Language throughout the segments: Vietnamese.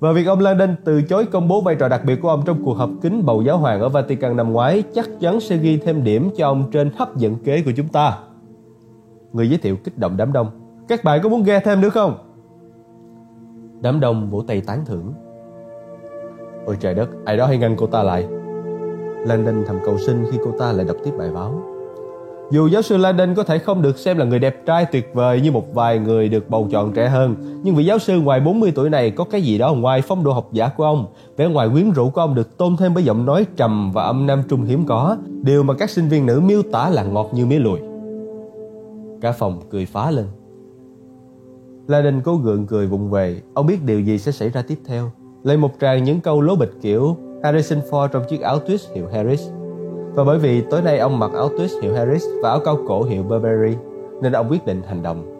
Và việc ông Langdon từ chối công bố vai trò đặc biệt của ông trong cuộc họp kín bầu giáo hoàng ở Vatican năm ngoái chắc chắn sẽ ghi thêm điểm cho ông trên hấp dẫn kế của chúng ta. Người giới thiệu kích động đám đông. Các bạn có muốn nghe thêm nữa không? Đám đông vỗ tay tán thưởng. Ôi trời đất, ai đó hãy ngăn cô ta lại. Langdon thầm cầu xin khi cô ta lại đọc tiếp bài báo. Dù giáo sư Langdon có thể không được xem là người đẹp trai tuyệt vời như một vài người được bầu chọn trẻ hơn, nhưng vị giáo sư ngoài 40 tuổi này có cái gì đó ngoài phong độ học giả của ông. Vẻ ngoài quyến rũ của ông được tôn thêm bởi giọng nói trầm và âm nam trung hiếm có, điều mà các sinh viên nữ miêu tả là ngọt như mía lùi. Cả phòng cười phá lên. Langdon cố gượng cười vụng về. Ông biết điều gì sẽ xảy ra tiếp theo. Lại một tràng những câu lố bịch kiểu Harrison Ford trong chiếc áo twist hiệu Harris. Và bởi vì tối nay ông mặc áo twist hiệu Harris và áo cao cổ hiệu Burberry, nên ông quyết định hành động.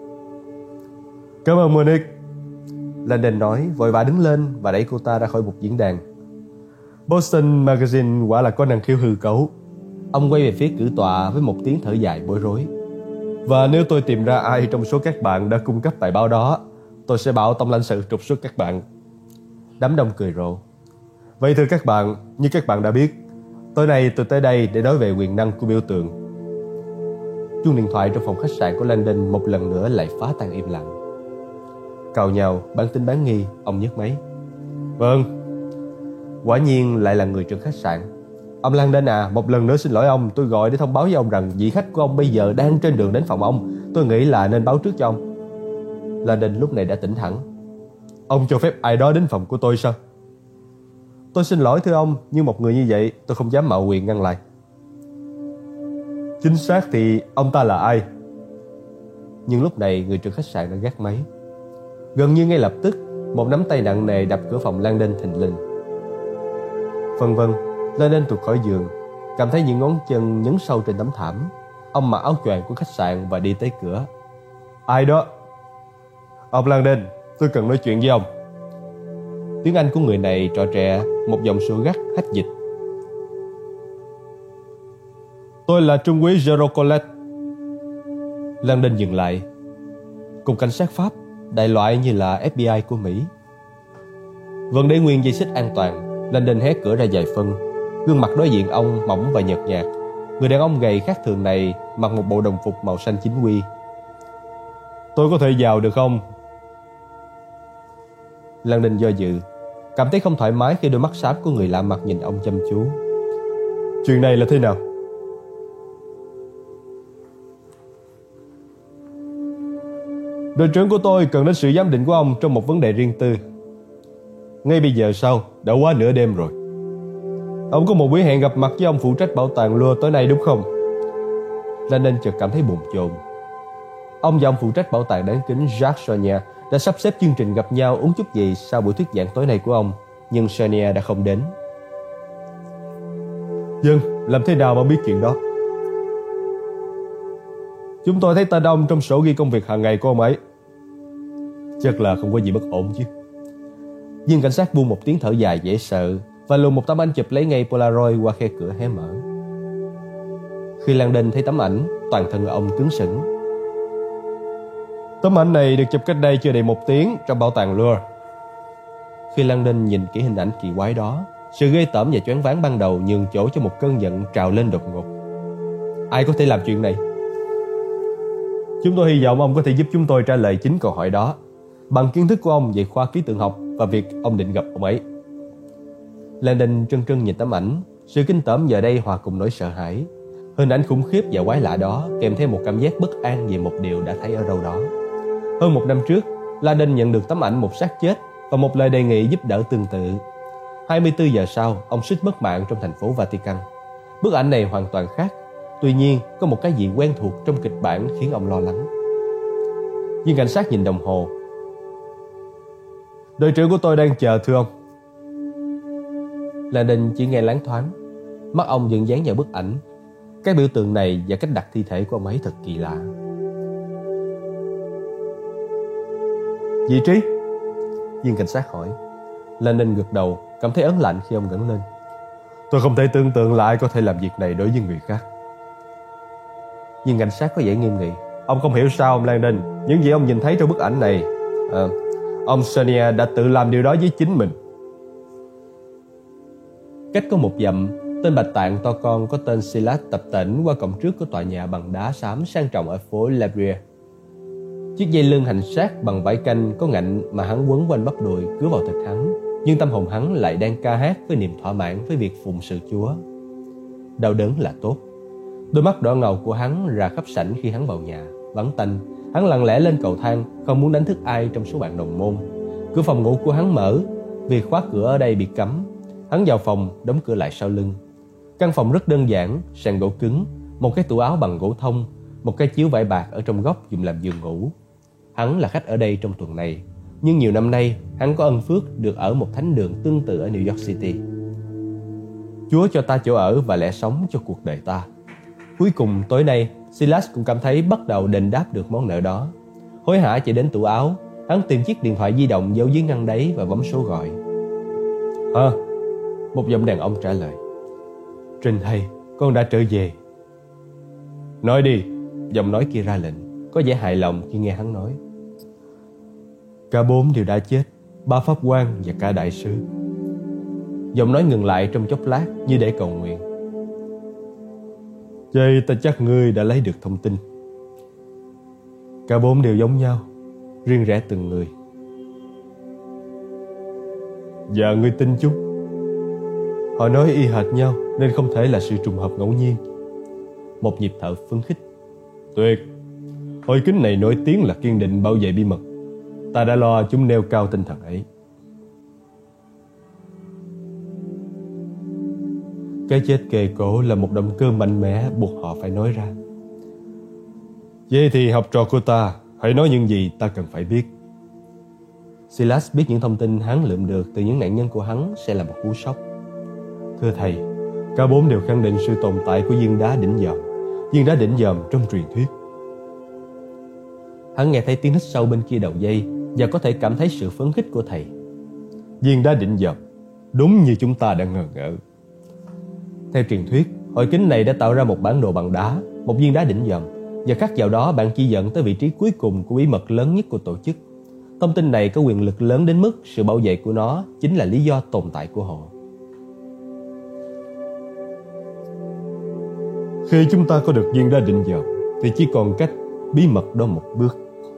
Cảm ơn Monique, Langdon nói, vội vã đứng lên và đẩy cô ta ra khỏi một diễn đàn. Boston Magazine quả là có năng khiếu hư cấu. Ông quay về phía cử tọa với một tiếng thở dài bối rối. Và nếu tôi tìm ra ai trong số các bạn đã cung cấp bài báo đó, tôi sẽ bảo tổng lãnh sự trục xuất các bạn. Đám đông cười rộ. Vậy thưa các bạn, như các bạn đã biết, tối nay tôi tới đây để nói về quyền năng của biểu tượng. Chuông điện thoại trong phòng khách sạn của Langdon một lần nữa lại phá tan im lặng. Càu nhàu, bán tín bán nghi, ông nhấc máy. Vâng. Quả nhiên lại là người trưởng khách sạn. Ông Langdon à, một lần nữa xin lỗi ông, tôi gọi để thông báo với ông rằng vị khách của ông bây giờ đang trên đường đến phòng ông. Tôi nghĩ là nên báo trước cho ông. Langdon lúc này đã tỉnh hẳn. Ông cho phép ai đó đến phòng của tôi sao? Tôi xin lỗi thưa ông, nhưng một người như vậy tôi không dám mạo quyền ngăn lại. Chính xác thì ông ta là ai? Nhưng lúc này người trưởng khách sạn đã gác máy. Gần như ngay lập tức, một nắm tay nặng nề đập cửa phòng Langdon thình lình. Vân vân, Langdon tuột khỏi giường, cảm thấy những ngón chân nhấn sâu trên tấm thảm. Ông mặc áo choàng của khách sạn và đi tới cửa. Ai đó? Ông Langdon, tôi cần nói chuyện với ông. Tiếng Anh của người này trọ trẻ, một giọng sủa gắt hách dịch. Tôi là trung úy Jérôme Collet. Langdon dừng lại. Cục cảnh sát Pháp, đại loại như là FBI của Mỹ. Vẫn để nguyên dây xích an toàn, Langdon hé cửa ra vài phân. Gương mặt đối diện ông mỏng và nhợt nhạt. Người đàn ông gầy khác thường này mặc một bộ đồng phục màu xanh chính quy. Tôi có thể vào được không? Langdon do dự, cảm thấy không thoải mái khi đôi mắt xám của người lạ mặt nhìn ông chăm chú. Chuyện này là thế nào? Đội trưởng của tôi cần đến sự giám định của ông trong một vấn đề riêng tư. Ngay bây giờ sao? Đã quá nửa đêm rồi. Ông có một buổi hẹn gặp mặt với ông phụ trách bảo tàng Louvre tối nay đúng không? Langdon chợt cảm thấy bồn chồn. Ông và ông phụ trách bảo tàng đáng kính Jacques Chenier đã sắp xếp chương trình gặp nhau uống chút gì sau buổi thuyết giảng tối nay của ông, nhưng Chenier đã không đến. Vâng, làm thế nào mà biết chuyện đó? Chúng tôi thấy tên ông trong sổ ghi công việc hàng ngày của ông ấy. Chắc là không có gì bất ổn chứ. Viên cảnh sát buông một tiếng thở dài dễ sợ và lùi một tấm ảnh chụp lấy ngay Polaroid qua khe cửa hé mở. Khi Langdon thấy tấm ảnh, toàn thân ông cứng sững. Tấm ảnh này được chụp cách đây chưa đầy 1 tiếng trong bảo tàng Louvre. Khi Langdon nhìn kỹ hình ảnh kỳ quái đó, sự ghê tởm và choáng váng ban đầu nhường chỗ cho một cơn giận trào lên đột ngột. Ai có thể làm chuyện này? Chúng tôi hy vọng ông có thể giúp chúng tôi trả lời chính câu hỏi đó bằng kiến thức của ông về khoa ký tượng học và việc ông định gặp ông ấy. Langdon trân trân nhìn tấm ảnh, sự kinh tởm giờ đây hòa cùng nỗi sợ hãi. Hình ảnh khủng khiếp và quái lạ đó kèm theo một cảm giác bất an về một điều đã thấy ở đâu đó. Hơn 1 năm trước, Langdon nhận được tấm ảnh một xác chết và một lời đề nghị giúp đỡ tương tự. 24 giờ sau, ông suýt mất mạng trong thành phố Vatican. Bức ảnh này hoàn toàn khác. Tuy nhiên, có một cái gì quen thuộc trong kịch bản khiến ông lo lắng. Viên cảnh sát nhìn đồng hồ. Đội trưởng của tôi đang chờ thưa ông. Langdon chỉ nghe loáng thoáng. Mắt ông dừng dán vào bức ảnh. Các biểu tượng này và cách đặt thi thể của ông ấy thật kỳ lạ. Vị trí? Viên cảnh sát hỏi. Langdon gật đầu, cảm thấy ớn lạnh khi ông ngẩng lên. Tôi không thể tưởng tượng là ai có thể làm việc này đối với người khác. Viên cảnh sát có vẻ nghiêm nghị. Ông không hiểu sao ông Langdon, những gì ông nhìn thấy trong bức ảnh này. Ông Sonia đã tự làm điều đó với chính mình. Cách có một dặm, tên bạch tạng to con có tên Silas tập tễnh qua cổng trước của tòa nhà bằng đá xám sang trọng ở phố La Brie. Chiếc dây lưng hành sát bằng vải canh có ngạnh mà hắn quấn quanh bắp đùi cứa vào thịt hắn, nhưng tâm hồn hắn lại đang ca hát với niềm thỏa mãn với việc phụng sự Chúa. Đau đớn là tốt. Đôi mắt đỏ ngầu của hắn ra khắp sảnh khi hắn vào nhà, vắng tanh. Hắn lặng lẽ lên cầu thang, không muốn đánh thức ai trong số bạn đồng môn. Cửa phòng ngủ của hắn mở, vì khóa cửa ở đây bị cấm. Hắn vào phòng, đóng cửa lại sau lưng. Căn phòng rất đơn giản, sàn gỗ cứng, một cái tủ áo bằng gỗ thông, một cái chiếu vải bạc ở trong góc dùng làm giường ngủ. Hắn là khách ở đây trong tuần này, nhưng nhiều năm nay hắn có ân phước được ở một thánh đường tương tự ở New York City. Chúa cho ta chỗ ở và lẽ sống cho cuộc đời ta. Cuối cùng tối nay, Silas cũng cảm thấy bắt đầu đền đáp được món nợ đó. Hối hả chạy đến tủ áo, hắn tìm chiếc điện thoại di động giấu dưới ngăn đáy và bấm số gọi. Một giọng đàn ông trả lời. Trình thầy, con đã trở về. Nói đi, giọng nói kia ra lệnh, có vẻ hài lòng khi nghe hắn nói. Cả 4 đều đã chết, 3 pháp quan và cả đại sứ. Giọng nói ngừng lại trong chốc lát như để cầu nguyện. Vậy ta chắc ngươi đã lấy được thông tin. Cả 4 đều giống nhau, riêng rẽ từng người. Và ngươi tin chúng. Họ nói y hệt nhau nên không thể là sự trùng hợp ngẫu nhiên. Một nhịp thở phấn khích. Tuyệt. Hội kính này nổi tiếng là kiên định bảo vệ bí mật. Ta đã lo chúng nêu cao tinh thần ấy. Cái chết kề cổ là một động cơ mạnh mẽ buộc họ phải nói ra. Vậy thì học trò của ta, hãy nói những gì ta cần phải biết. Silas biết những thông tin hắn lượm được từ những nạn nhân của hắn sẽ là một cú sốc. Thưa thầy, cả 4 đều khẳng định sự tồn tại của viên đá đỉnh dòm. Viên đá đỉnh dòm trong truyền thuyết. Hắn nghe thấy tiếng hít sâu bên kia đầu dây và có thể cảm thấy sự phấn khích của thầy. Viên đá đỉnh dòm, đúng như chúng ta đã ngờ ngợ. Theo truyền thuyết, hội kính này đã tạo ra một bản đồ bằng đá, một viên đá đỉnh dòm, và khắc vào đó bạn chỉ dẫn tới vị trí cuối cùng của bí mật lớn nhất của tổ chức. Thông tin này có quyền lực lớn đến mức sự bảo vệ của nó chính là lý do tồn tại của họ. Khi chúng ta có được viên đá đỉnh dòm thì chỉ còn cách bí mật đó một bước.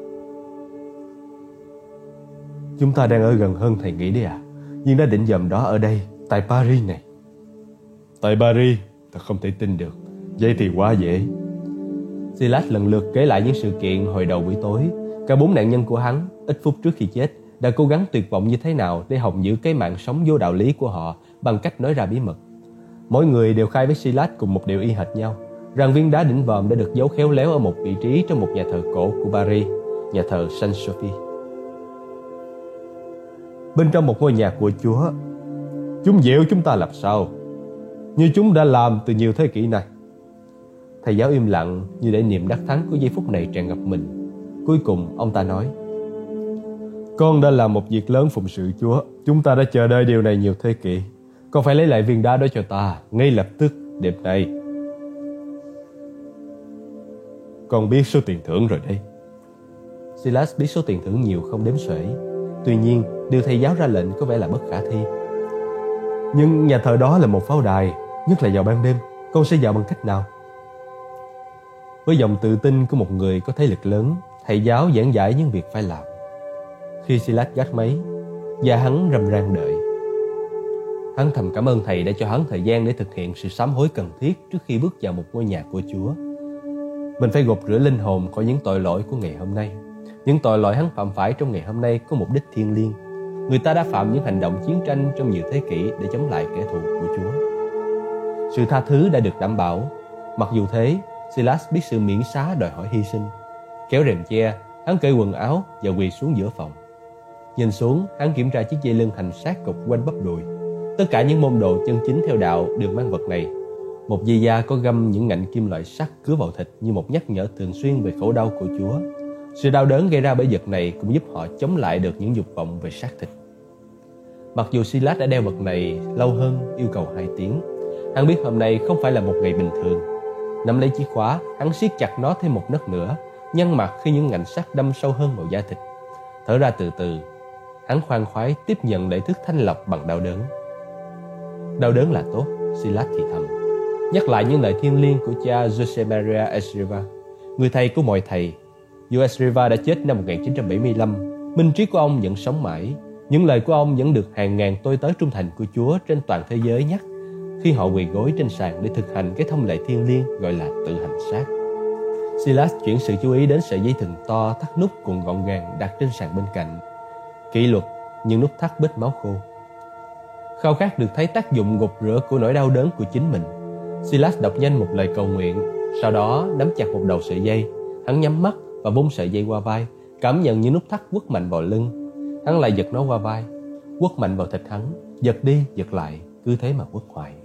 Chúng ta đang ở gần hơn thầy nghĩ đấy à. Viên đá đỉnh dòm đó ở đây, tại Paris này. Tại Paris, ta không thể tin được. Vậy thì quá dễ. Silas lần lượt kể lại những sự kiện hồi đầu buổi tối. Cả 4 nạn nhân của hắn, ít phút trước khi chết, đã cố gắng tuyệt vọng như thế nào để hòng giữ cái mạng sống vô đạo lý của họ bằng cách nói ra bí mật. Mỗi người đều khai với Silas cùng một điều y hệt nhau, rằng viên đá đỉnh vòm đã được giấu khéo léo ở một vị trí trong một nhà thờ cổ của Paris, nhà thờ Saint Sophie. Bên trong một ngôi nhà của Chúa. Chúng dịu chúng ta làm sao? Như chúng đã làm từ nhiều thế kỷ nay. Thầy giáo im lặng như để niềm đắc thắng của giây phút này tràn ngập mình. Cuối cùng ông ta nói: Con đã làm một việc lớn phụng sự Chúa. Chúng ta đã chờ đợi điều này nhiều thế kỷ. Con phải lấy lại viên đá đó cho ta ngay lập tức đêm nay. Con biết số tiền thưởng rồi đây. Silas biết số tiền thưởng nhiều không đếm xuể. Tuy nhiên, điều thầy giáo ra lệnh có vẻ là bất khả thi. Nhưng nhà thờ đó là một pháo đài, nhất là vào ban đêm. Con sẽ vào bằng cách nào? Với giọng tự tin của một người có thế lực lớn, thầy giáo giảng giải những việc phải làm. Khi Silas gác máy, và hắn râm ran đợi. Hắn thầm cảm ơn thầy đã cho hắn thời gian để thực hiện sự sám hối cần thiết trước khi bước vào một ngôi nhà của Chúa. Mình phải gột rửa linh hồn khỏi những tội lỗi của ngày hôm nay. Những tội lỗi hắn phạm phải trong ngày hôm nay có mục đích thiêng liêng. Người ta đã phạm những hành động chiến tranh trong nhiều thế kỷ để chống lại kẻ thù của Chúa. Sự tha thứ đã được đảm bảo. Mặc dù thế, Silas biết sự miễn xá đòi hỏi hy sinh. Kéo rèm che, hắn cởi quần áo và quỳ xuống giữa phòng. Nhìn xuống, hắn kiểm tra chiếc dây lưng hành sát cột quanh bắp đùi. Tất cả những môn đồ chân chính theo đạo đều mang vật này. Một dây da có găm những ngạnh kim loại sắt cứa vào thịt như một nhắc nhở thường xuyên về khổ đau của Chúa. Sự đau đớn gây ra bởi vật này cũng giúp họ chống lại được những dục vọng về xác thịt. Mặc dù Silas đã đeo vật này lâu hơn yêu cầu 2 tiếng, hắn biết hôm nay không phải là một ngày bình thường. Nắm lấy chìa khóa, hắn siết chặt nó thêm một nấc nữa, nhăn mặt khi những ngạnh sắt đâm sâu hơn vào da thịt. Thở ra từ từ, hắn khoan khoái tiếp nhận đại thức thanh lọc bằng đau đớn. Đau đớn là tốt, Silas thì thầm, nhắc lại những lời thiêng liêng của cha Jose Maria Escriva, người thầy của mọi thầy. Dù Escriva đã chết năm 1975, minh trí của ông vẫn sống mãi. Những lời của ông vẫn được hàng ngàn tôi tớ trung thành của Chúa trên toàn thế giới nhắc khi họ quỳ gối trên sàn để thực hành cái thông lệ thiêng liêng gọi là tự hành xác. Silas chuyển sự chú ý đến sợi dây thừng to thắt nút cuộn gọn gàng đặt trên sàn bên cạnh. Kỷ luật, nhưng nút thắt bết máu khô. Khao khát được thấy tác dụng gột rửa của nỗi đau đớn của chính mình, Silas đọc nhanh một lời cầu nguyện, sau đó nắm chặt một đầu sợi dây. Hắn nhắm mắt và bung sợi dây qua vai, cảm nhận những nút thắt quất mạnh vào lưng. Hắn lại giật nó qua vai, quất mạnh vào thịt hắn, giật đi giật lại, cứ thế mà quất hoài.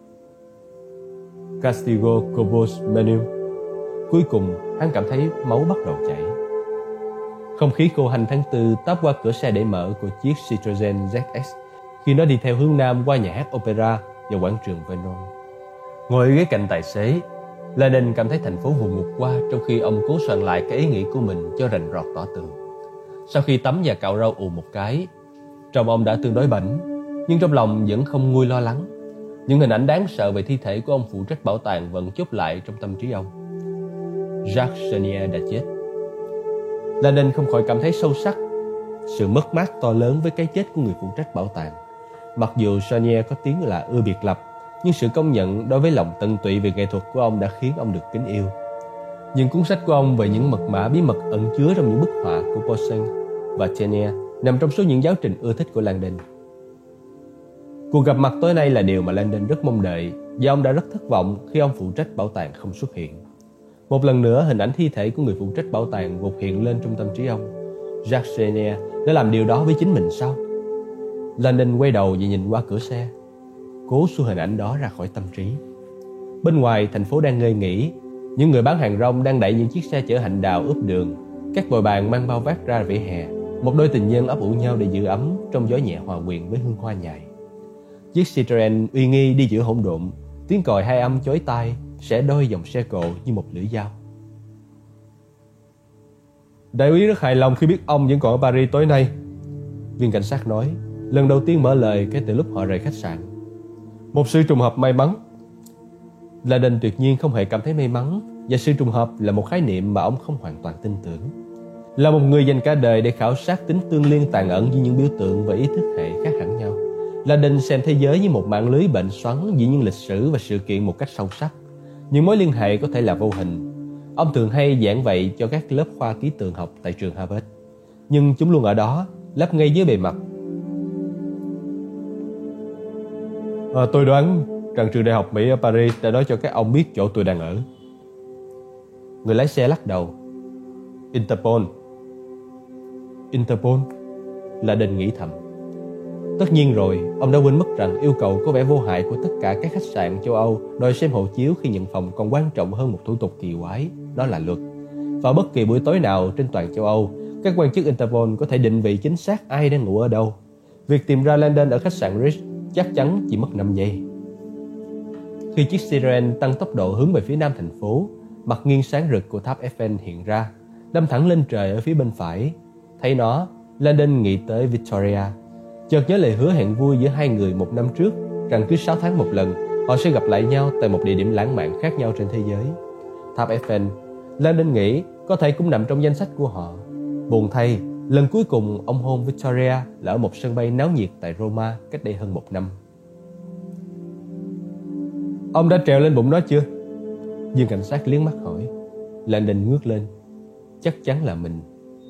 Castigo Cobos Menum. Cuối cùng hắn cảm thấy máu bắt đầu chảy. Không khí khô hành tháng 4 táp qua cửa xe để mở của chiếc Citroën ZX khi nó đi theo hướng nam qua nhà hát opera và quảng trường Vernon. Ngồi ở ghế cạnh tài xế, Landon cảm thấy thành phố vùng ngục qua trong khi ông cố soạn lại cái ý nghĩ của mình cho rành rọt tỏ tường. Sau khi tắm và cạo râu ù một cái, trông ông đã tương đối bảnh, nhưng trong lòng vẫn không nguôi lo lắng. Những hình ảnh đáng sợ về thi thể của ông phụ trách bảo tàng vẫn chốt lại trong tâm trí ông. Jacques Chenier đã chết. Landon không khỏi cảm thấy sâu sắc sự mất mát to lớn với cái chết của người phụ trách bảo tàng. Mặc dù Chenier có tiếng là ưa biệt lập, nhưng sự công nhận đối với lòng tận tụy về nghệ thuật của ông đã khiến ông được kính yêu. Những cuốn sách của ông về những mật mã bí mật ẩn chứa trong những bức họa của Poussin và Chenier nằm trong số những giáo trình ưa thích của Landon. Cuộc gặp mặt tối nay là điều mà Landon rất mong đợi, và ông đã rất thất vọng khi ông phụ trách bảo tàng không xuất hiện. Một lần nữa, hình ảnh thi thể của người phụ trách bảo tàng vụt hiện lên trong tâm trí ông. Jacques Chenier đã làm điều đó với chính mình sao? Landon quay đầu và nhìn qua cửa xe, cố xua hình ảnh đó ra khỏi tâm trí. Bên ngoài, thành phố đang ngơi nghỉ. Những người bán hàng rong đang đẩy những chiếc xe chở hạnh đào ướp đường. Các bồi bàn mang bao vác ra vỉa hè. Một đôi tình nhân ấp ủ nhau để giữ ấm trong gió nhẹ hòa quyện với hương hoa nhài. Chiếc Citroën uy nghi đi giữa hỗn độn, tiếng còi hai âm chói tai xẻ đôi dòng xe cộ như một lưỡi dao. Đại úy rất hài lòng khi biết ông vẫn còn ở Paris tối nay, viên cảnh sát nói, lần đầu tiên mở lời kể từ lúc họ rời khách sạn. Một sự trùng hợp may mắn. Landon tuyệt nhiên không hề cảm thấy may mắn, và sự trùng hợp là một khái niệm mà ông không hoàn toàn tin tưởng. Là một người dành cả đời để khảo sát tính tương liên tàn ẩn với những biểu tượng và ý thức hệ khác hẳn nhau, Landon xem thế giới như một mạng lưới bệnh xoắn giữa những lịch sử và sự kiện một cách sâu sắc. Những mối liên hệ có thể là vô hình. Ông thường hay giảng vậy cho các lớp khoa ký tượng học tại trường Harvard, nhưng chúng luôn ở đó, lấp ngay dưới bề mặt. Tôi đoán rằng trường đại học Mỹ ở Paris đã nói cho các ông biết chỗ tôi đang ở. Người lái xe lắc đầu. Interpol. Interpol? Landon nghĩ thầm. Tất nhiên rồi, ông đã quên mất rằng yêu cầu có vẻ vô hại của tất cả các khách sạn châu Âu đòi xem hộ chiếu khi nhận phòng còn quan trọng hơn một thủ tục kỳ quái, đó là luật. Vào bất kỳ buổi tối nào trên toàn châu Âu, các quan chức Interpol có thể định vị chính xác ai đang ngủ ở đâu. Việc tìm ra Landon ở khách sạn Ritz chắc chắn chỉ mất 5 giây. Khi chiếc Citroën tăng tốc độ hướng về phía nam thành phố, mặt nghiêng sáng rực của tháp Eiffel hiện ra, đâm thẳng lên trời ở phía bên phải. Thấy nó, Landon nghĩ tới Victoria. Chợt nhớ lời hứa hẹn vui giữa hai người một năm trước rằng cứ 6 tháng một lần họ sẽ gặp lại nhau tại một địa điểm lãng mạn khác nhau trên thế giới. Tháp Eiffel, Landon nghĩ, có thể cũng nằm trong danh sách của họ. Buồn thay, lần cuối cùng ông hôn Victoria là ở một sân bay náo nhiệt tại Roma cách đây hơn 1 năm. Ông đã trèo lên bụng nó chưa? Viên cảnh sát liếc mắt hỏi. Landon ngước lên. Chắc chắn là mình.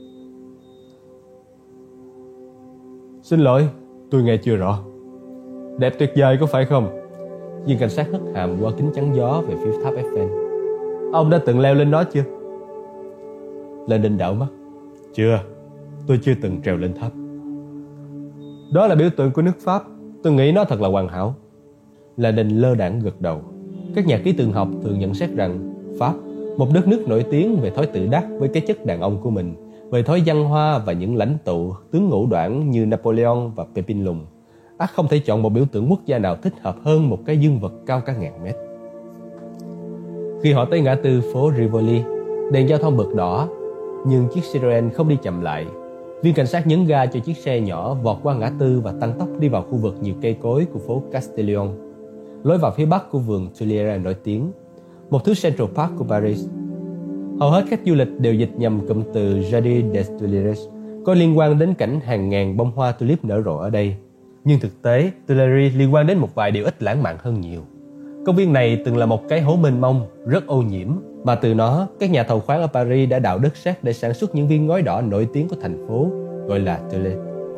Xin lỗi, tôi nghe chưa rõ. Đẹp tuyệt vời có phải không? Viên cảnh sát hất hàm qua kính chắn gió về phía tháp Eiffel. Ông đã từng leo lên nó chưa? Landon đảo mắt. Chưa, tôi chưa từng trèo lên tháp. Đó là biểu tượng của nước Pháp. Tôi nghĩ nó thật là hoàn hảo. Landon lơ đãng gật đầu. Các nhà ký tượng học thường nhận xét rằng Pháp, một đất nước nổi tiếng về thói tự đắc với cái chất đàn ông của mình, về thói văn hoa và những lãnh tụ tướng ngũ đoản như Napoleon và Pepin Lùng, ắt không thể chọn một biểu tượng quốc gia nào thích hợp hơn một cái dương vật cao cả ngàn mét. Khi họ tới ngã tư phố Rivoli, đèn giao thông bật đỏ, nhưng chiếc Citroën không đi chậm lại. Viên cảnh sát nhấn ga cho chiếc xe nhỏ vọt qua ngã tư và tăng tốc đi vào khu vực nhiều cây cối của phố Castellion, lối vào phía bắc của vườn Tuileries nổi tiếng, một thứ Central Park của Paris. Hầu hết khách du lịch đều dịch nhầm cụm từ Jardin des Tuileries có liên quan đến cảnh hàng ngàn bông hoa tulip nở rộ ở đây. Nhưng thực tế, Tuileries liên quan đến một vài điều ít lãng mạn hơn nhiều. Công viên này từng là một cái hố mênh mông, rất ô nhiễm, mà từ nó, các nhà thầu khoáng ở Paris đã đào đất sét để sản xuất những viên ngói đỏ nổi tiếng của thành phố, gọi là Tuileries.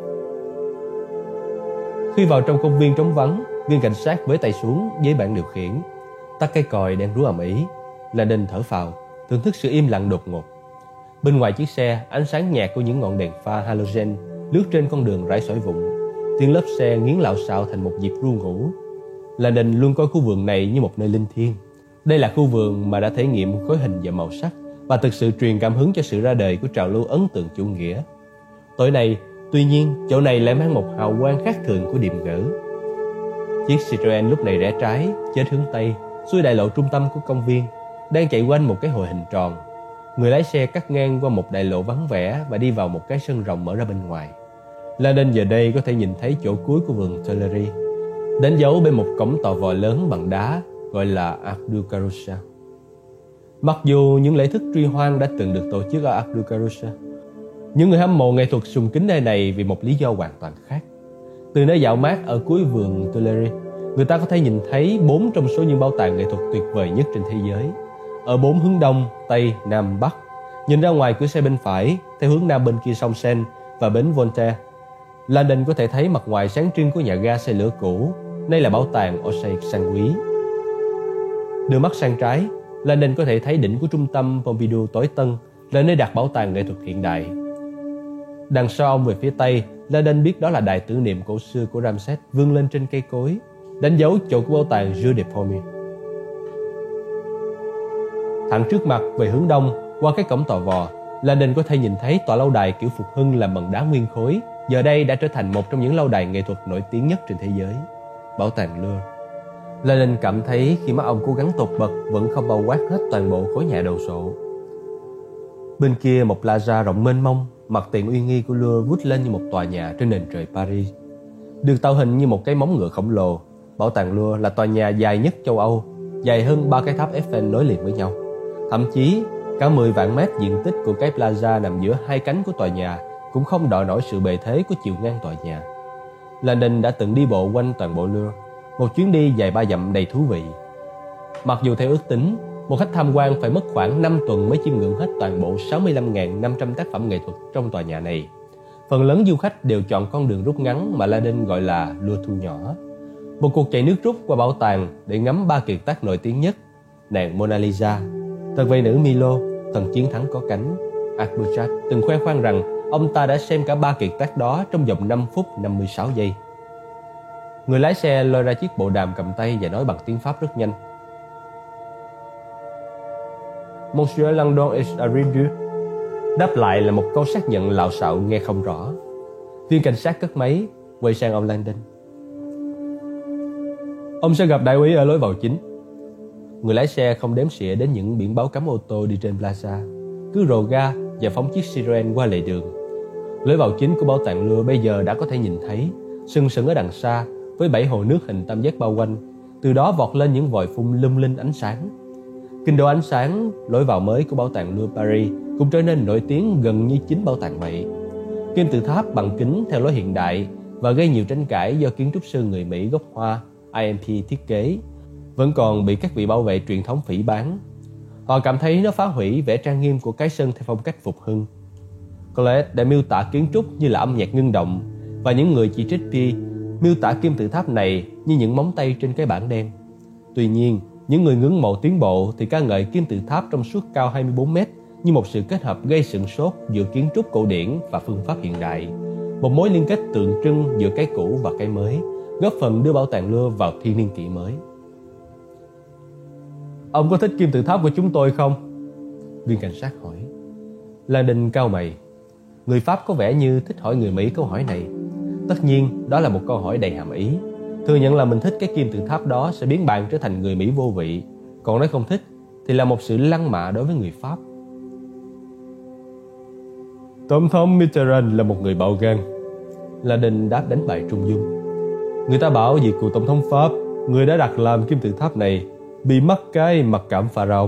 Khi vào trong công viên trống vắng, viên cảnh sát với tay xuống dưới bảng điều khiển, tắt cái còi đang rú ầm ĩ. Landon thở phào, thưởng thức sự im lặng đột ngột. Bên ngoài chiếc xe, ánh sáng nhạt của những ngọn đèn pha halogen lướt trên con đường rải sỏi vụn. Tiếng lốp xe nghiến lạo xạo thành một nhịp ru ngủ. Landon luôn coi khu vườn này như một nơi linh thiêng. Đây là khu vườn mà đã thể nghiệm khối hình và màu sắc và thực sự truyền cảm hứng cho sự ra đời của trào lưu ấn tượng chủ nghĩa. Tối nay, tuy nhiên, chỗ này lại mang một hào quang khác thường của điềm gỡ. Chiếc Citroen lúc này rẽ trái, chết hướng tây, xuôi đại lộ trung tâm của công viên, đang chạy quanh một cái hồ hình tròn. Người lái xe cắt ngang qua một đại lộ vắng vẻ và đi vào một cái sân rộng mở ra bên ngoài. Landon giờ đây có thể nhìn thấy chỗ cuối của vườn Tuileries, đánh dấu bên một cổng tò vò lớn bằng đá gọi là Arc du Carrousel. Mặc dù những lễ thức truy hoan đã từng được tổ chức ở Arc du Carrousel, những người hâm mộ nghệ thuật sùng kính nơi này vì một lý do hoàn toàn khác. Từ nơi dạo mát ở cuối vườn Tuileries, người ta có thể nhìn thấy 4 trong số những bảo tàng nghệ thuật tuyệt vời nhất trên thế giới. Ở 4 hướng đông, tây, nam, bắc. Nhìn ra ngoài cửa xe bên phải, theo hướng nam bên kia sông Seine và bến Voltaire, Landon có thể thấy mặt ngoài sáng trưng của nhà ga xe lửa cũ. Đây là bảo tàng Orsay sang quý. Đưa mắt sang trái, Landon có thể thấy đỉnh của trung tâm Pompidou tối tân, là nơi đặt bảo tàng nghệ thuật hiện đại. Đằng sau ông về phía tây, Landon biết đó là đài tưởng niệm cổ xưa của Ramses vươn lên trên cây cối, đánh dấu chỗ của bảo tàng Jeu de Paume. Thẳng trước mặt về hướng đông, qua cái cổng tò vò, Landon có thể nhìn thấy tòa lâu đài kiểu phục hưng làm bằng đá nguyên khối, giờ đây đã trở thành một trong những lâu đài nghệ thuật nổi tiếng nhất trên thế giới, bảo tàng Louvre. Landon cảm thấy khi mắt ông cố gắng tột bật vẫn không bao quát hết toàn bộ khối nhà đồ sộ. Bên kia một plaza rộng mênh mông, mặt tiền uy nghi của Louvre vút lên như một tòa nhà trên nền trời Paris. Được tạo hình như một cái móng ngựa khổng lồ, bảo tàng Louvre là tòa nhà dài nhất châu Âu, dài hơn 3 cái tháp Eiffel nối liền với nhau. Thậm chí, cả 10 vạn mét diện tích của cái plaza nằm giữa hai cánh của tòa nhà cũng không đòi nổi sự bề thế của chiều ngang tòa nhà. Landon đã từng đi bộ quanh toàn bộ Louvre, một chuyến đi dài 3 dặm đầy thú vị. Mặc dù theo ước tính, một khách tham quan phải mất khoảng 5 tuần mới chiêm ngưỡng hết toàn bộ 65.500 tác phẩm nghệ thuật trong tòa nhà này. Phần lớn du khách đều chọn con đường rút ngắn mà Landon gọi là Louvre thu nhỏ. Một cuộc chạy nước rút qua bảo tàng để ngắm 3 kiệt tác nổi tiếng nhất: nàng Mona Lisa, tần vệ nữ Milo, thần chiến thắng có cánh. Arbuthnot từng khoe khoang rằng ông ta đã xem cả 3 kiệt tác đó trong vòng 5 phút 56 giây. Người lái xe lôi ra chiếc bộ đàm cầm tay và nói bằng tiếng Pháp rất nhanh: Monsieur Landon est arrivé. Đáp lại là một câu xác nhận lạo xạo nghe không rõ. Viên cảnh sát cất máy, quay sang ông Landon: Ông sẽ gặp đại úy ở lối vào chính. Người lái xe không đếm xỉa đến những biển báo cấm ô tô đi trên plaza, cứ rồ ga và phóng chiếc Citroen qua lề đường. Lối vào chính của bảo tàng Louvre bây giờ đã có thể nhìn thấy, sừng sững ở đằng xa với 7 hồ nước hình tam giác bao quanh, từ đó vọt lên những vòi phun lung linh ánh sáng. Kinh đô ánh sáng, lối vào mới của bảo tàng Louvre Paris cũng trở nên nổi tiếng gần như chính bảo tàng vậy. Kim tự tháp bằng kính theo lối hiện đại và gây nhiều tranh cãi do kiến trúc sư người Mỹ gốc Hoa IMP thiết kế, vẫn còn bị các vị bảo vệ truyền thống phỉ báng. Họ cảm thấy nó phá hủy vẻ trang nghiêm của cái sân theo phong cách phục hưng. Colette đã miêu tả kiến trúc như là âm nhạc ngưng động, và những người chỉ trích Pi miêu tả kim tự tháp này như những móng tay trên cái bảng đen. Tuy nhiên, những người ngưỡng mộ tiến bộ thì ca ngợi kim tự tháp trong suốt cao 24 mét như một sự kết hợp gây sửng sốt giữa kiến trúc cổ điển và phương pháp hiện đại, một mối liên kết tượng trưng giữa cái cũ và cái mới, góp phần đưa bảo tàng Louvre vào thiên niên kỷ mới. Ông có thích kim tự tháp của chúng tôi không? Viên cảnh sát hỏi. Landon cau mày. Người Pháp có vẻ như thích hỏi người Mỹ câu hỏi này. Tất nhiên, đó là một câu hỏi đầy hàm ý. Thừa nhận là mình thích cái kim tự tháp đó sẽ biến bạn trở thành người Mỹ vô vị, còn nói không thích thì là một sự lăng mạ đối với người Pháp. Tổng thống Mitterrand là một người bạo gan. Laden đáp đánh bại trung dung. Người ta bảo vì cựu tổng thống Pháp, người đã đặt làm kim tự tháp này, bị mắc cái mặc cảm pharaoh.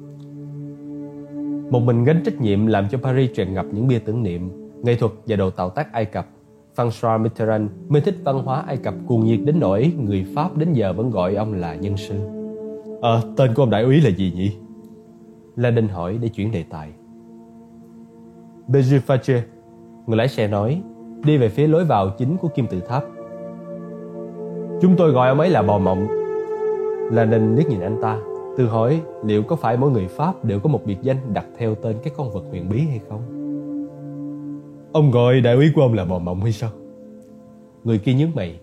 Một mình gánh trách nhiệm làm cho Paris tràn ngập những bia tưởng niệm, nghệ thuật và đồ tạo tác Ai Cập. François Mitterrand mê thích văn hóa Ai Cập cuồng nhiệt đến nỗi người Pháp đến giờ vẫn gọi ông là nhân sư. Tên của ông đại úy là gì nhỉ? Laden hỏi để chuyển đề tài. Bézu Fache, người lái xe nói, đi về phía lối vào chính của kim tự tháp. Chúng tôi gọi ông ấy là Bò Mộng. Laden liếc nhìn anh ta, tự hỏi liệu có phải mỗi người Pháp đều có một biệt danh đặt theo tên cái con vật huyền bí hay không? Ông gọi đại úy của ông là Bò Mộng hay sao? Người kia nhướng mày.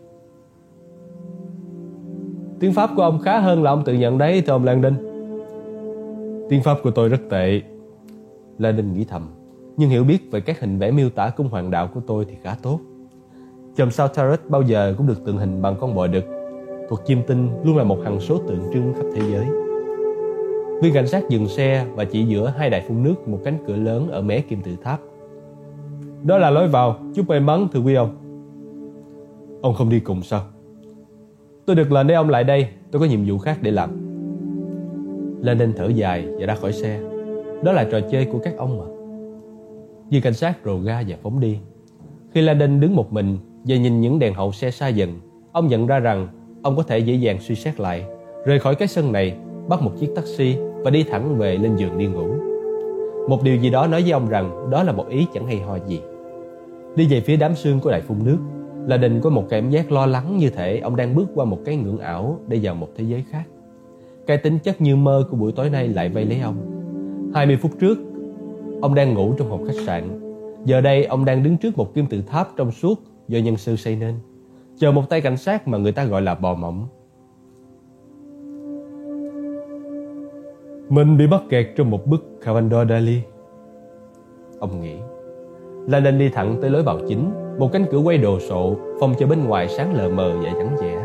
Tiếng Pháp của ông khá hơn là ông tự nhận đấy, thưa ông Landon. Tiếng Pháp của tôi rất tệ, Landon nghĩ thầm, nhưng hiểu biết về các hình vẽ miêu tả cung hoàng đạo của tôi thì khá tốt. Chòm sao Tarot bao giờ cũng được tượng hình bằng con bò đực. Thuật chiêm tinh luôn là một hằng số tượng trưng khắp thế giới. Viên cảnh sát dừng xe và chỉ giữa hai đài phun nước một cánh cửa lớn ở mé kim tự tháp. Đó là lối vào, chúc may mắn thưa quý ông. Ông không đi cùng sao? Tôi được lệnh để ông lại đây, tôi có nhiệm vụ khác để làm. Landon thở dài và ra khỏi xe. Đó là trò chơi của các ông mà. Viên cảnh sát rồ ga và phóng đi. Khi Landon đứng một mình và nhìn những đèn hậu xe xa dần, ông nhận ra rằng ông có thể dễ dàng suy xét lại, rời khỏi cái sân này, bắt một chiếc taxi và đi thẳng về lên giường đi ngủ. Một điều gì đó nói với ông rằng đó là một ý chẳng hay ho gì. Đi về phía đám sương của đài phun nước, Landon có một cảm giác lo lắng như thể ông đang bước qua một cái ngưỡng ảo để vào một thế giới khác. Cái tính chất như mơ của buổi tối nay lại vây lấy ông. 20 phút trước, ông đang ngủ trong một khách sạn. Giờ đây ông đang đứng trước một kim tự tháp trong suốt do nhân sư xây nên, chờ một tay cảnh sát mà người ta gọi là Bò Mộng. Mình bị mắc kẹt trong một bức Salvador Dali, ông nghĩ. Landon đi thẳng tới lối vào chính, một cánh cửa quay đồ sộ, phòng cho bên ngoài sáng lờ mờ và vắng vẻ.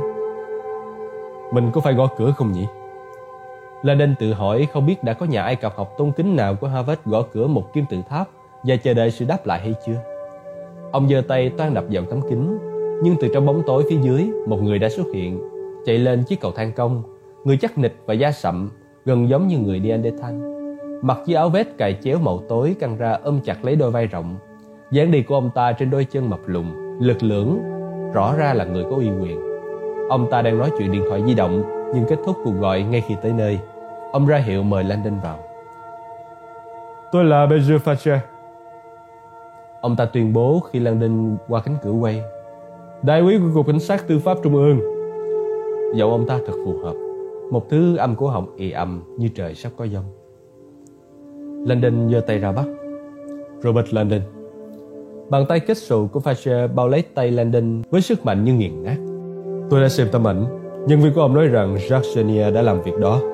Mình có phải gõ cửa không nhỉ? Landon tự hỏi không biết đã có nhà Ai Cập học tôn kính nào của Harvard gõ cửa một kim tự tháp và chờ đợi sự đáp lại hay chưa. Ông giơ tay toan đập vào tấm kính, nhưng từ trong bóng tối phía dưới, một người đã xuất hiện, chạy lên chiếc cầu thang cong. Người chắc nịch và da sậm, gần giống như người Neanderthal, mặc chiếc áo vest cài chéo màu tối căng ra ôm chặt lấy đôi vai rộng. Dáng đi của ông ta trên đôi chân mập lùn, lực lưỡng, rõ ra là người có uy quyền. Ông ta đang nói chuyện điện thoại di động, nhưng kết thúc cuộc gọi ngay khi tới nơi. Ông ra hiệu mời Landon vào. Tôi là Bézu Fache, ông ta tuyên bố khi Landon qua cánh cửa quay. Đại úy của Cục Cảnh sát Tư pháp Trung ương. Giọng ông ta thật phù hợp, một thứ âm cổ họng ì ầm như trời sắp có giông. Landon giơ tay ra bắt. Robert Landon. Bàn tay kết xù của Fache bao lấy tay Landon với sức mạnh như nghiền nát. Tôi đã xem tấm ảnh. Nhân viên của ông nói rằng Jacques Chenier đã làm việc đó.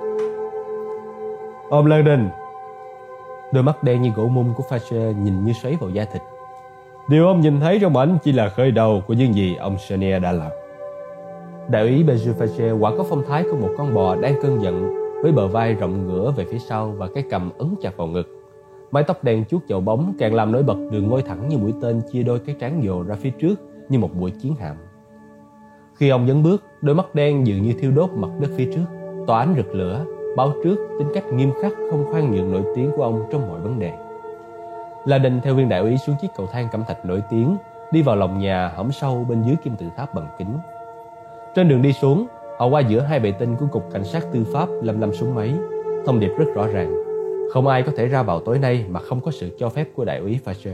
Ông Landon. Đôi mắt đen như gỗ mum của Fache nhìn như xoáy vào da thịt. Điều ông nhìn thấy trong ảnh chỉ là khởi đầu của những gì ông Chenier đã làm. Đại úy Bézu Fache quả có phong thái của một con bò đang cơn giận, với bờ vai rộng ngửa về phía sau và cái cằm ấn chặt vào ngực. Mái tóc đen chuốt chậu bóng càng làm nổi bật đường ngôi thẳng như mũi tên chia đôi cái trán dồ ra phía trước như một mũi chiến hạm. Khi ông dấn bước, đôi mắt đen dường như thiêu đốt mặt đất phía trước, tỏa ánh rực lửa, báo trước tính cách nghiêm khắc không khoan nhượng nổi tiếng của ông trong mọi vấn đề. Landon theo viên đại úy xuống chiếc cầu thang cẩm thạch nổi tiếng, đi vào lòng nhà hõm sâu bên dưới kim tự tháp bằng kính. Trên đường đi xuống, họ qua giữa hai bệ tinh của Cục Cảnh sát Tư pháp lăm súng máy. Thông điệp rất rõ ràng: không ai có thể ra vào tối nay mà không có sự cho phép của đại úy Fache.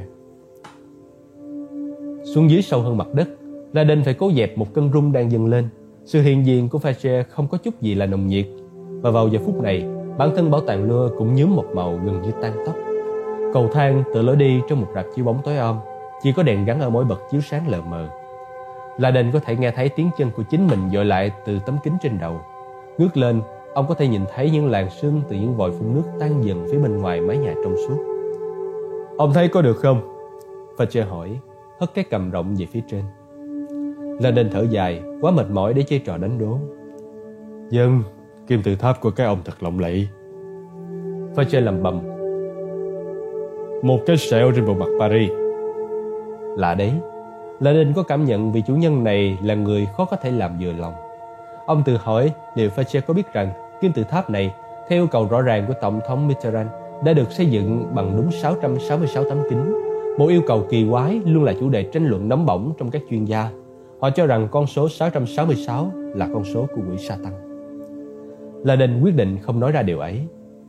Xuống dưới sâu hơn mặt đất, Landon phải cố dẹp một cơn rung đang dâng lên. Sự hiện diện của Fache không có chút gì là nồng nhiệt, và vào giờ phút này, bản thân bảo tàng Louvre cũng nhuốm một màu gần như tan tóc. Cầu thang tự lối đi trong một rạp chiếu bóng tối om, chỉ có đèn gắn ở mỗi bậc chiếu sáng lờ mờ. Landon có thể nghe thấy tiếng chân của chính mình dội lại từ tấm kính trên đầu. Ngước lên, ông có thể nhìn thấy những làn sương từ những vòi phun nước tan dần phía bên ngoài mái nhà trong suốt. Ông thấy có được không? Fache hỏi, hất cái cằm rộng về phía trên. Landon thở dài, quá mệt mỏi để chơi trò đánh đố. Dân, kim tự tháp của các ông thật lộng lẫy. Fache lẩm bẩm. một cái sẹo trên bộ mặt Paris. Lạ đấy, Laden có cảm nhận vị chủ nhân này là người khó có thể làm vừa lòng. Ông tự hỏi liệu Fache có biết rằng kim tự tháp này, theo yêu cầu rõ ràng của Tổng thống Mitterrand, đã được xây dựng bằng đúng 666 tấm kính. Một yêu cầu kỳ quái luôn là chủ đề tranh luận nóng bỏng trong các chuyên gia. Họ cho rằng con số 666 là con số của quỷ Satan. Laden quyết định không nói ra điều ấy.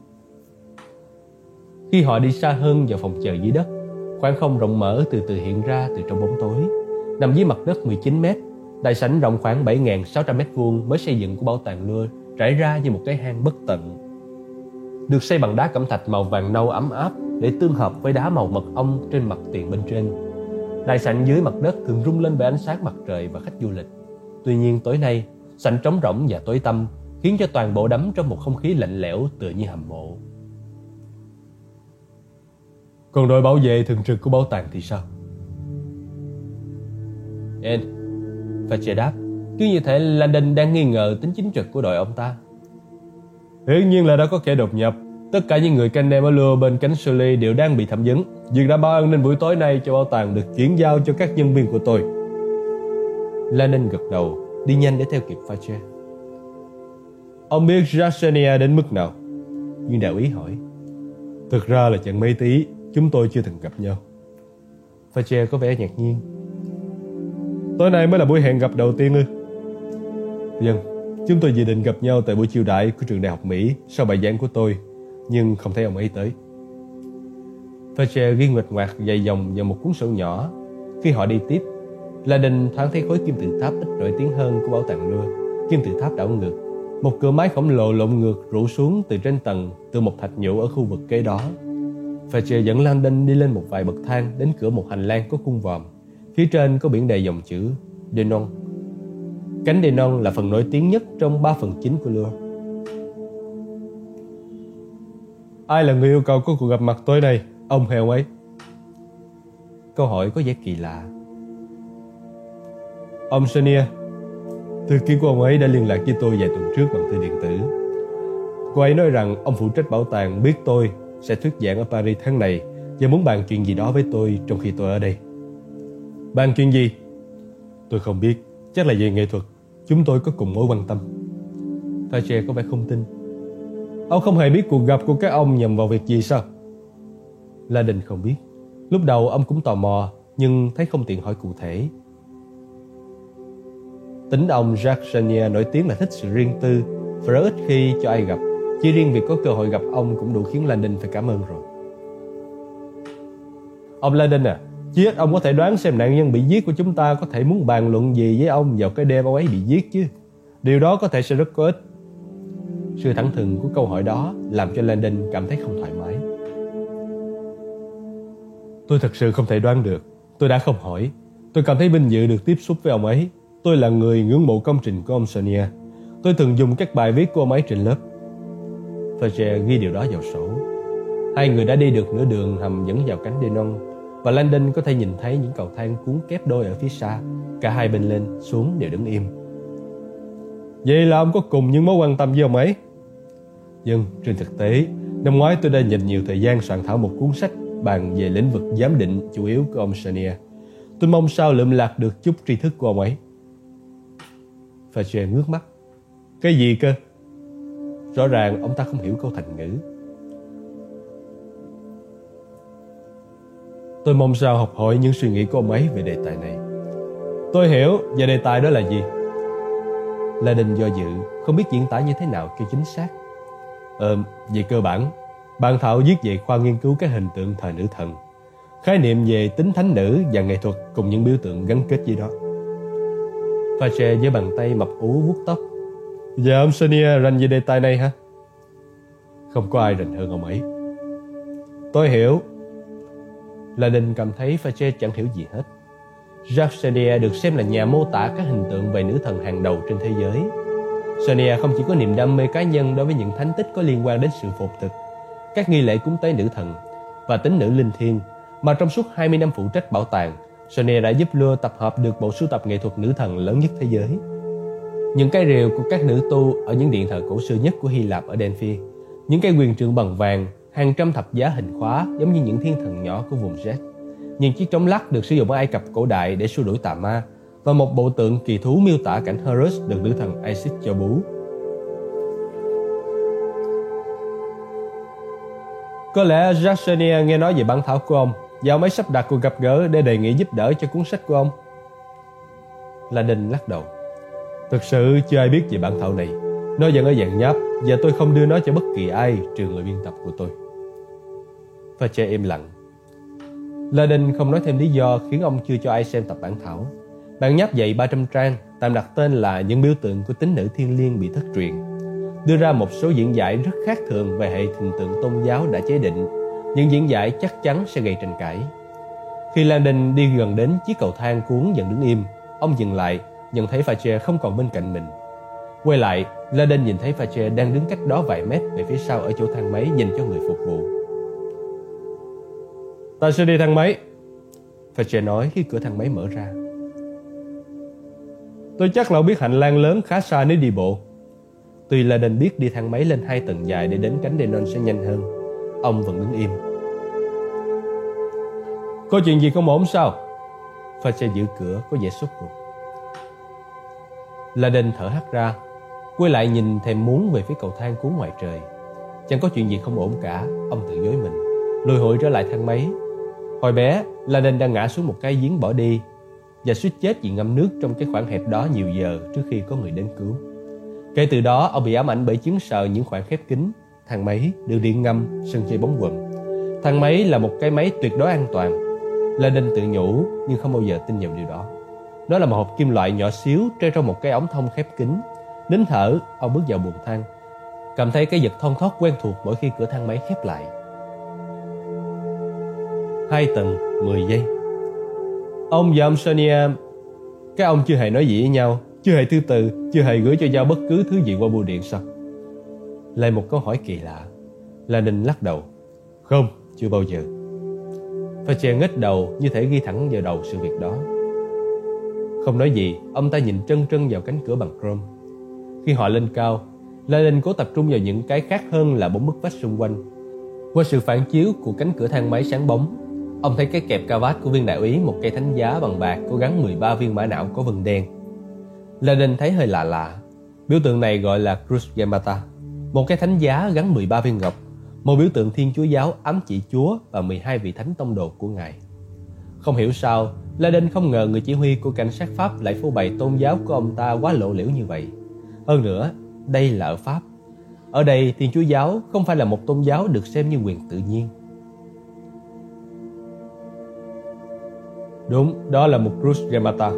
Khi họ đi xa hơn vào phòng chờ dưới đất, khoảng không rộng mở từ từ hiện ra từ trong bóng tối. Nằm dưới mặt đất 19 mét, đại sảnh rộng khoảng 7.600 mét vuông mới xây dựng của bảo tàng Louvre trải ra như một cái hang bất tận. Được xây bằng đá cẩm thạch màu vàng nâu ấm áp để tương hợp với đá màu mật ong trên mặt tiền bên trên. Đại sảnh dưới mặt đất thường rung lên bởi ánh sáng mặt trời và khách du lịch. Tuy nhiên tối nay, sảnh trống rỗng và tối tăm khiến cho toàn bộ đắm trong một không khí lạnh lẽo tựa như hầm mộ. Còn đội bảo vệ thường trực của bảo tàng thì sao? Fache đáp, cứ như thể Laden đang nghi ngờ tính chính trực của đội ông ta. Hiển nhiên là đã có kẻ đột nhập. Tất cả những người canh đêm ở Louvre bên cánh Sully đều đang bị thẩm vấn. Việc đảm bảo an ninh buổi tối nay cho bảo tàng được chuyển giao cho các nhân viên của tôi. Laden gật đầu, đi nhanh để theo kịp Fache. Ông biết Jacksenia đến mức nào? Nhưng đạo ý hỏi. Thực ra là chẳng mấy tí, chúng tôi chưa từng gặp nhau. Fache có vẻ ngạc nhiên. Tối nay mới là buổi hẹn gặp đầu tiên ư? Vâng, chúng tôi dự định gặp nhau tại buổi chiêu đãi của trường đại học Mỹ sau bài giảng của tôi, nhưng không thấy ông ấy tới. Fache ghi nguệch ngoạc dài dòng vào một cuốn sổ nhỏ. Khi họ đi tiếp, Laden thoáng thấy khối kim tự tháp ít nổi tiếng hơn của bảo tàng Louvre. Kim tự tháp đảo ngược, một cửa máy khổng lồ lộn ngược rủ xuống từ trên tầng từ một thạch nhũ ở khu vực kế đó. Fache dẫn Laden đi lên một vài bậc thang đến cửa một hành lang có cung vòm. Phía trên có biển đề dòng chữ Denon. Cánh Denon là phần nổi tiếng nhất trong 3 phần chính của Louvre. Ai là người yêu cầu có cuộc gặp mặt tối nay, ông hay ông ấy? Câu hỏi có vẻ kỳ lạ. Ông Sonier, thư ký của ông ấy đã liên lạc với tôi vài tuần trước bằng thư điện tử. Cô ấy nói rằng ông phụ trách bảo tàng biết tôi sẽ thuyết giảng ở Paris tháng này và muốn bàn chuyện gì đó với tôi trong khi tôi ở đây. Bàn chuyện gì? Tôi không biết, chắc là về nghệ thuật. Chúng tôi có cùng mối quan tâm. Fache có vẻ không tin. Ông không hề biết cuộc gặp của các ông nhằm vào việc gì sao? Laden không biết. Lúc đầu ông cũng tò mò, nhưng thấy không tiện hỏi cụ thể. Tính ông Jacques Chenier nổi tiếng là thích sự riêng tư và rất ít khi cho ai gặp. Chỉ riêng việc có cơ hội gặp ông cũng đủ khiến Laden phải cảm ơn rồi. Ông Laden à, chỉ ít ông có thể đoán xem nạn nhân bị giết của chúng ta có thể muốn bàn luận gì với ông vào cái đêm ông ấy bị giết chứ. Điều đó có thể sẽ rất có ích. Sự thẳng thừng của câu hỏi đó làm cho Laden cảm thấy không thoải mái. Tôi thật sự không thể đoán được. Tôi đã không hỏi. Tôi cảm thấy vinh dự được tiếp xúc với ông ấy. Tôi là người ngưỡng mộ công trình của ông Sonier. Tôi thường dùng các bài viết của ông ấy trên lớp. Fache ghi điều đó vào sổ. Hai người đã đi được nửa đường hầm dẫn vào cánh Denon, và Laden có thể nhìn thấy những cầu thang cuốn kép đôi ở phía xa. Cả hai bên lên xuống đều đứng im. Vậy là ông có cùng những mối quan tâm với ông ấy? Nhưng trên thực tế, năm ngoái tôi đã dành nhiều thời gian soạn thảo một cuốn sách bàn về lĩnh vực giám định chủ yếu của ông Chenier. Tôi mong sao lượm lạc được chút tri thức của ông ấy. Fache ngước mắt. Cái gì cơ? Rõ ràng ông ta không hiểu câu thành ngữ. Tôi mong sao học hỏi những suy nghĩ của ông ấy về đề tài này. Tôi hiểu, và đề tài đó là gì? Laden do dự, không biết diễn tả như thế nào cho chính xác. Về cơ bản, bàn thảo viết về khoa nghiên cứu các hình tượng thời nữ thần, khái niệm về tính thánh nữ và nghệ thuật cùng những biểu tượng gắn kết với đó. Fache với bàn tay mập ú vuốt tóc. Và ông Chenier rành về đề tài này hả? Không có ai rành hơn ông ấy. Tôi hiểu. Laden cảm thấy Fache chẳng hiểu gì hết. Jacques Chenier được xem là nhà mô tả các hình tượng về nữ thần hàng đầu trên thế giới. Chenier không chỉ có niềm đam mê cá nhân đối với những thánh tích có liên quan đến sự phồn thực, các nghi lễ cúng tế nữ thần và tín nữ linh thiêng, mà trong suốt 20 năm phụ trách bảo tàng, Chenier đã giúp Louvre tập hợp được bộ sưu tập nghệ thuật nữ thần lớn nhất thế giới. Những cái rìu của các nữ tu ở những điện thờ cổ xưa nhất của Hy Lạp ở Delphi, những cái quyền trượng bằng vàng hàng trăm thập giá hình khóa giống như những thiên thần nhỏ của vùng Z, những chiếc trống lắc được sử dụng ở Ai Cập cổ đại để xua đuổi tà ma, và một bộ tượng kỳ thú miêu tả cảnh Horus được nữ thần Isis cho bú. Có lẽ Jacksonia nghe nói về bản thảo của ông và ông ấy sắp đặt cuộc gặp gỡ để đề nghị giúp đỡ cho cuốn sách của ông. Landon lắc đầu. Thực sự chưa ai biết về bản thảo này. Nó vẫn ở dạng nháp và tôi không đưa nó cho bất kỳ ai trừ người biên tập của tôi. Fache im lặng. Landon không nói thêm lý do khiến ông chưa cho ai xem tập bản thảo. Bản nháp dày 300 trang, tạm đặt tên là Những biểu tượng của tính nữ thiên liêng bị thất truyền, đưa ra một số diễn giải rất khác thường về hệ hình tượng tôn giáo đã chế định. Những diễn giải chắc chắn sẽ gây tranh cãi. Khi Landon đi gần đến chiếc cầu thang cuốn dần đứng im, ông dừng lại, nhận thấy Fache không còn bên cạnh mình. Quay lại, Landon nhìn thấy Fache đang đứng cách đó vài mét về phía sau ở chỗ thang máy dành cho người phục vụ. Ta sẽ đi thang máy, Fache nói khi cửa thang máy mở ra. Tôi chắc là ông biết hành lang lớn khá xa nếu đi bộ. Tuy Landon biết đi thang máy lên 2 tầng dài để đến cánh Denon sẽ nhanh hơn, ông vẫn đứng im. Có chuyện gì không ổn sao? Fache giữ cửa có vẻ sốt ruột. Landon thở hắt ra, quay lại nhìn thèm muốn về phía cầu thang cuốn ngoài trời. Chẳng có chuyện gì không ổn cả, ông tự dối mình, lùi hụi trở lại thang máy. Hồi bé, Landon đang ngã xuống một cái giếng bỏ đi và suýt chết vì ngâm nước trong cái khoảng hẹp đó nhiều giờ trước khi có người đến cứu. Kể từ đó, ông bị ám ảnh bởi chứng sợ những khoảng khép kín, thang máy, đường điện ngầm, sân chơi bóng quần. Thang máy là một cái máy tuyệt đối an toàn. Landon tự nhủ nhưng không bao giờ tin vào điều đó. Nó là một hộp kim loại nhỏ xíu treo trong một cái ống thông khép kín. Nín thở, ông bước vào buồng thang, cảm thấy cái giật thon thót quen thuộc mỗi khi cửa thang máy khép lại. 2 tầng, 10 giây. Ông và ông Sonia, các ông chưa hề nói gì với nhau, chưa hề thư từ, chưa hề gửi cho nhau bất cứ thứ gì qua bưu điện sao? Lại một câu hỏi kỳ lạ. Landon lắc đầu. Không, chưa bao giờ. Fache nghếch đầu như thể ghi thẳng vào đầu sự việc đó. Không nói gì, ông ta nhìn trân trân vào cánh cửa bằng chrome. Khi họ lên cao, Landon cố tập trung vào những cái khác hơn là 4 bức vách xung quanh. Qua sự phản chiếu của cánh cửa thang máy sáng bóng, ông thấy cái kẹp cà vạt của viên đại úy, một cây thánh giá bằng bạc có gắn 13 viên mã não có vân đen. Landon thấy hơi lạ lạ. Biểu tượng này gọi là Cruz Gemata, một cái thánh giá gắn 13 viên ngọc, một biểu tượng Thiên Chúa giáo ám chỉ Chúa và 12 vị thánh tông đồ của Ngài. Không hiểu sao, Landon không ngờ người chỉ huy của cảnh sát Pháp lại phô bày tôn giáo của ông ta quá lộ liễu như vậy. Hơn nữa, đây là ở Pháp. Ở đây, Thiên Chúa giáo không phải là một tôn giáo được xem như quyền tự nhiên. Đúng, đó là một Cruz Gemata.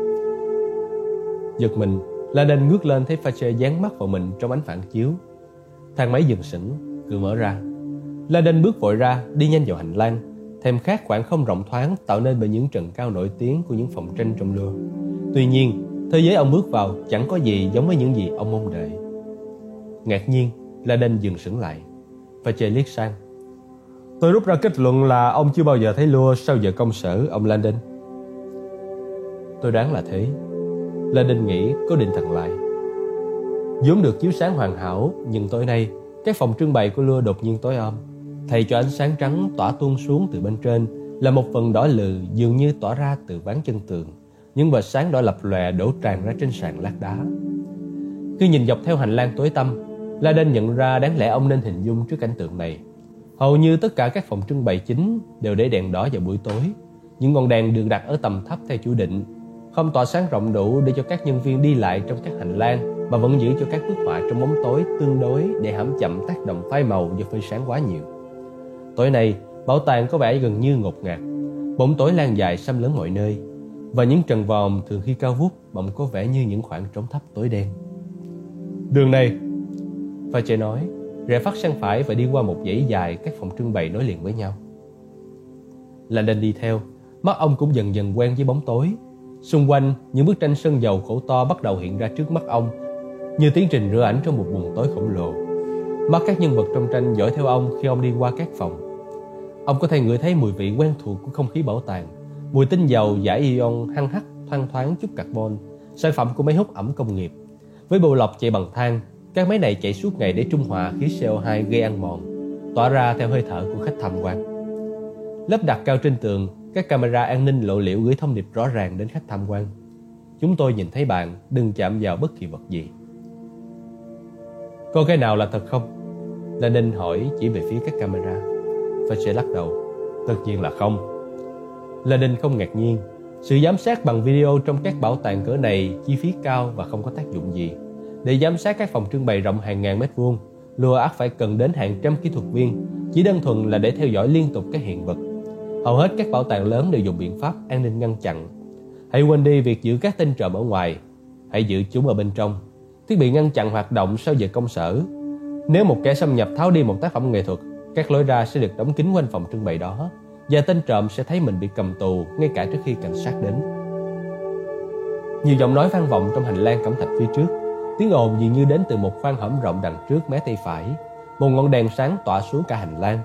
Giật mình, Landon ngước lên thấy Fache dán mắt vào mình trong ánh phản chiếu. Thang máy dừng sững, cửa mở ra. Landon bước vội ra, đi nhanh vào hành lang, thèm khát khoảng không rộng thoáng tạo nên bởi những trần cao nổi tiếng của những phòng tranh trong lưa. Tuy nhiên, thế giới ông bước vào chẳng có gì giống với những gì ông mong đợi. Ngạc nhiên, Landon dừng sững lại. Fache liếc sang. Tôi rút ra kết luận là ông chưa bao giờ thấy lua sau giờ công sở, ông Landon. Tôi đoán là thế. Landon nghĩ, có định thần lại. vốn được chiếu sáng hoàn hảo, nhưng tối nay các phòng trưng bày của lua đột nhiên tối om. Thay cho ánh sáng trắng tỏa tuôn xuống từ bên trên là một phần đỏ lừ dường như tỏa ra từ ván chân tường. Những vệt sáng đỏ lập lòe đổ tràn ra trên sàn lát đá. Khi nhìn dọc theo hành lang tối tăm, Landon nhận ra đáng lẽ ông nên hình dung trước cảnh tượng này. Hầu như tất cả các phòng trưng bày chính đều để đèn đỏ vào buổi tối. Những ngọn đèn được đặt ở tầm thấp theo chủ định, không tỏa sáng rộng đủ để cho các nhân viên đi lại trong các hành lang, mà vẫn giữ cho các bức họa trong bóng tối tương đối để hãm chậm tác động phai màu do phơi sáng quá nhiều. Tối nay, bảo tàng có vẻ gần như ngột ngạt, bóng tối lan dài xâm lấn mọi nơi, và những trần vòm thường khi cao vút bỗng có vẻ như những khoảng trống thấp tối đen. Đường này, Fache nói, rẽ phát sang phải và đi qua một dãy dài các phòng trưng bày nối liền với nhau. Landon đi theo, mắt ông cũng dần dần quen với bóng tối. Xung quanh, những bức tranh sơn dầu khổ to bắt đầu hiện ra trước mắt ông, như tiến trình rửa ảnh trong một buồng tối khổng lồ. Mắt các nhân vật trong tranh dõi theo ông khi ông đi qua các phòng. Ông có thể ngửi thấy mùi vị quen thuộc của không khí bảo tàng, mùi tinh dầu giải ion hăng hắc thoang thoáng chút carbon, sản phẩm của máy hút ẩm công nghiệp. Với bộ lọc chạy bằng than, các máy này chạy suốt ngày để trung hòa khí CO2 gây ăn mòn. tỏa ra theo hơi thở của khách tham quan. Lắp đặt cao trên tường, các camera an ninh lộ liễu gửi thông điệp rõ ràng đến khách tham quan: chúng tôi nhìn thấy bạn, đừng chạm vào bất kỳ vật gì. Có cái nào là thật không? Landon hỏi chỉ về phía các camera. Fisher lắc đầu. Tất nhiên là không. Landon không ngạc nhiên. Sự giám sát bằng video trong các bảo tàng cỡ này chi phí cao và không có tác dụng gì. Để giám sát các phòng trưng bày rộng hàng ngàn mét vuông, Loire phải cần đến hàng trăm kỹ thuật viên, chỉ đơn thuần là để theo dõi liên tục các hiện vật. Hầu hết các bảo tàng lớn đều dùng biện pháp an ninh ngăn chặn. Hãy quên đi việc giữ các tên trộm ở ngoài, hãy giữ chúng ở bên trong. Thiết bị ngăn chặn hoạt động sau giờ công sở. Nếu một kẻ xâm nhập tháo đi một tác phẩm nghệ thuật, các lối ra sẽ được đóng kín quanh phòng trưng bày đó, và tên trộm sẽ thấy mình bị cầm tù ngay cả trước khi cảnh sát đến. Nhiều giọng nói vang vọng trong hành lang cẩm thạch phía trước. Tiếng ồn dường như đến từ một khoang hõm rộng đằng trước mé tay phải. Một ngọn đèn sáng tỏa xuống cả hành lang.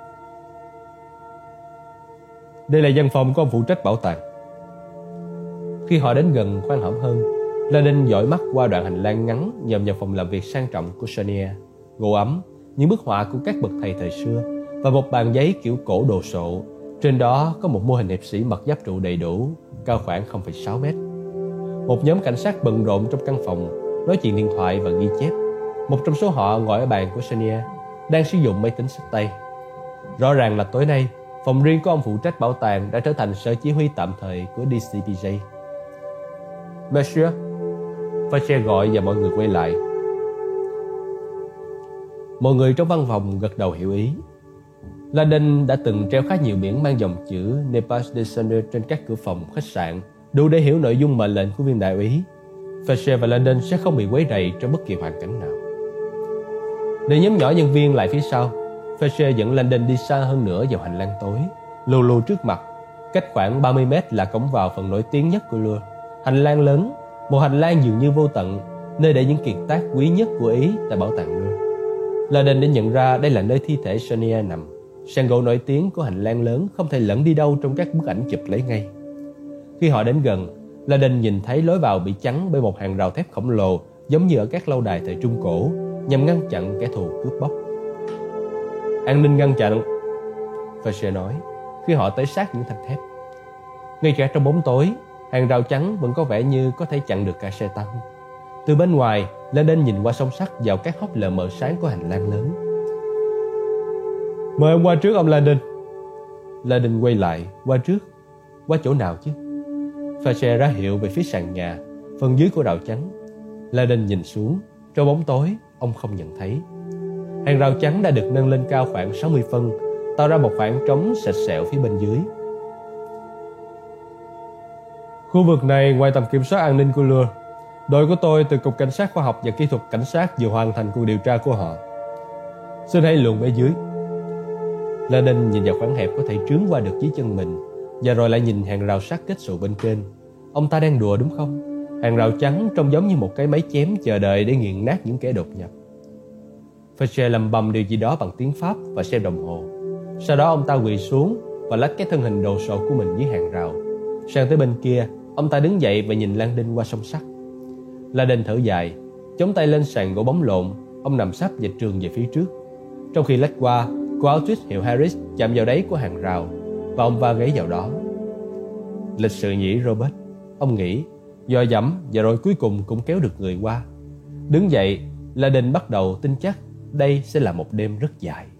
Đây là văn phòng của ông phụ trách bảo tàng. Khi họ đến gần khoang hõm hơn, Landon dõi mắt qua đoạn hành lang ngắn nhòm vào phòng làm việc sang trọng của Sonia. Gỗ ấm, những bức họa của các bậc thầy thời xưa và một bàn giấy kiểu cổ đồ sộ. Trên đó có một mô hình hiệp sĩ mặc giáp trụ đầy đủ, cao khoảng 0,6 mét. Một nhóm cảnh sát bận rộn trong căn phòng, nói chuyện điện thoại và ghi chép. Một trong số họ ngồi ở bàn của Sonia, đang sử dụng máy tính xách tay. Rõ ràng là tối nay, phòng riêng của ông phụ trách bảo tàng đã trở thành sở chỉ huy tạm thời của DCPJ. Monsieur, Fisher gọi và mọi người quay lại. Mọi người trong văn phòng gật đầu hiểu ý. Landon đã từng treo khá nhiều biển mang dòng chữ Ne pas descendre trên các cửa phòng, khách sạn, đủ để hiểu nội dung mệnh lệnh của viên đại úy. Fisher và Landon sẽ không bị quấy rầy trong bất kỳ hoàn cảnh nào. Để nhóm nhỏ nhân viên lại phía sau, Fisher dẫn Landon đi xa hơn nữa vào hành lang tối. Lù lù trước mặt, cách khoảng 30 mét là cổng vào phần nổi tiếng nhất của Louvre. Hành lang lớn, một hành lang dường như vô tận, nơi để những kiệt tác quý nhất của Ý tại bảo tàng Louvre. Landon đã nhận ra đây là nơi thi thể Sonia nằm. Sàn gỗ nổi tiếng của hành lang lớn không thể lẫn đi đâu trong các bức ảnh chụp lấy ngay. Khi họ đến gần, Landon nhìn thấy lối vào bị chắn bởi một hàng rào thép khổng lồ, giống như ở các lâu đài thời Trung Cổ, nhằm ngăn chặn kẻ thù cướp bóc. An ninh ngăn chặn, Fisher nói, khi họ tới sát những thanh thép. Ngay cả trong bóng tối, hàng rào chắn vẫn có vẻ như có thể chặn được cả xe tăng. Từ bên ngoài, Landon nhìn qua song sắt vào các hốc lờ mờ sáng của hành lang lớn. Mời ông qua trước, ông Landon. Landon quay lại. Qua trước? Qua chỗ nào chứ? Fisher ra hiệu về phía sàn nhà, phần dưới của rào chắn. Landon nhìn xuống. Trong bóng tối, ông không nhận thấy. Hàng rào chắn đã được nâng lên cao khoảng 60 phân, tạo ra một khoảng trống sạch sẹo phía bên dưới. Khu vực này ngoài tầm kiểm soát an ninh của Louvre. Đội của tôi từ Cục Cảnh sát Khoa học và Kỹ thuật Cảnh sát vừa hoàn thành cuộc điều tra của họ. Xin hãy luồn bên dưới. Landon nhìn vào khoảng hẹp có thể trướm qua được dưới chân mình, và rồi lại nhìn hàng rào sắt kết xù bên trên. Ông ta đang đùa đúng không? Hàng rào trắng trông giống như một cái máy chém chờ đợi để nghiền nát những kẻ đột nhập. Fisher lầm bầm điều gì đó bằng tiếng Pháp và xem đồng hồ. Sau đó ông ta quỳ xuống và lách cái thân hình đồ sộ của mình dưới hàng rào. Sang tới bên kia, ông ta đứng dậy và nhìn Landon qua song sắt. Landon thở dài, chống tay lên sàn gỗ bóng lộn. Ông nằm sấp và trườn về phía trước. Trong khi lách qua, cô áo tuyết hiệu Harris chạm vào đáy của hàng rào và ông va gáy vào đó. Lịch sự nhỉ Robert, ông nghĩ, dò dẫm và rồi cuối cùng cũng kéo được người qua. Đứng dậy, Landon bắt đầu tin chắc đây sẽ là một đêm rất dài.